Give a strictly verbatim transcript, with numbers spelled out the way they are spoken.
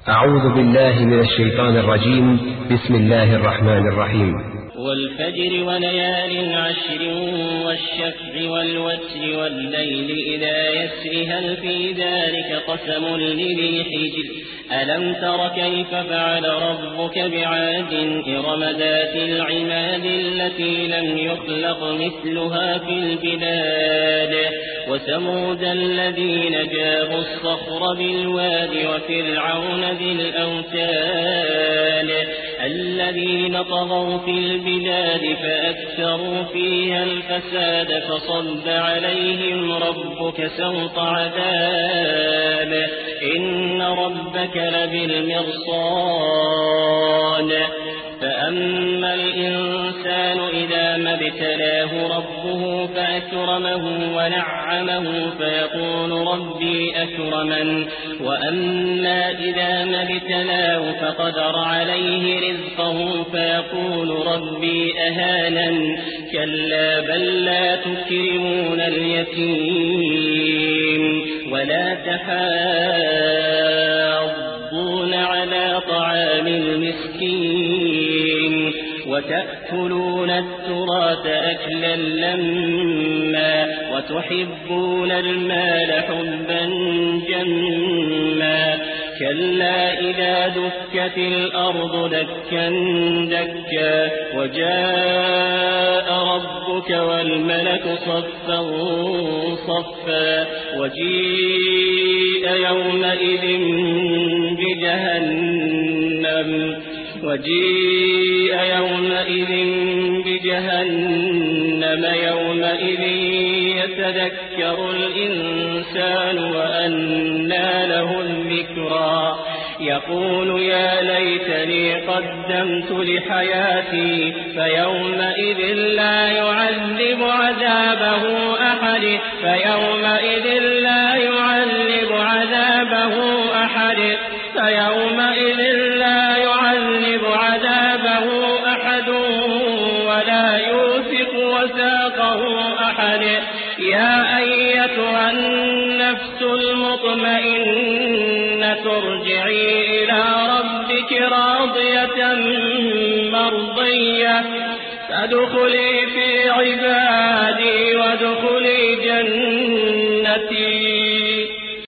أعوذ بالله من الشيطان الرجيم. بسم الله الرحمن الرحيم. والفجر وليال عشر والشفع والوتر والليل إذا يسر هل في ذلك قسم لذي حجر ألم تر كيف فعل ربك بعاد إرم ذات العماد التي لم يخلق مثلها في البلاد وثمود الذين جابوا الصخر بالواد وفرعون ذي الأوتاد الذين طغوا في البلاد فأكثروا فيها الفساد فصب عليهم ربك سوط عذاب إن ربك لبالمرصاد فأما الإنسان إذا ما ابتلاه ربه فأكرمه ونعمه فيقول ربي أكرمن وأما إذا ما ابتلاه فقدر عليه رزقه فيقول ربي أهانن كلا بل لا تكرمون اليتيم ولا تحاضون على طعام المسكين وتأكلون التراث أكلا لما وتحبون المال حبا جما كلا إذا دكت الأرض دكا دكا وجاء ربك والملك صفا صفا وجيء يومئذ بجهنم وجيء يومئذ بجهنم يومئذ يتذكر الإنسان وأنى له الذكرى يقول يا ليتني قدمت لحياتي فيومئذ لا يعذب عذابه أحد فيومئذ لا يعذب عذابه أحد فيومئذ لا يعذب عذابه أحد ولا يوثق وثاقه أحد يا أيتها النفس المطمئنة ارجعي إلى ربك راضية مرضية فادخلي في عبادي وادخلي جنتي.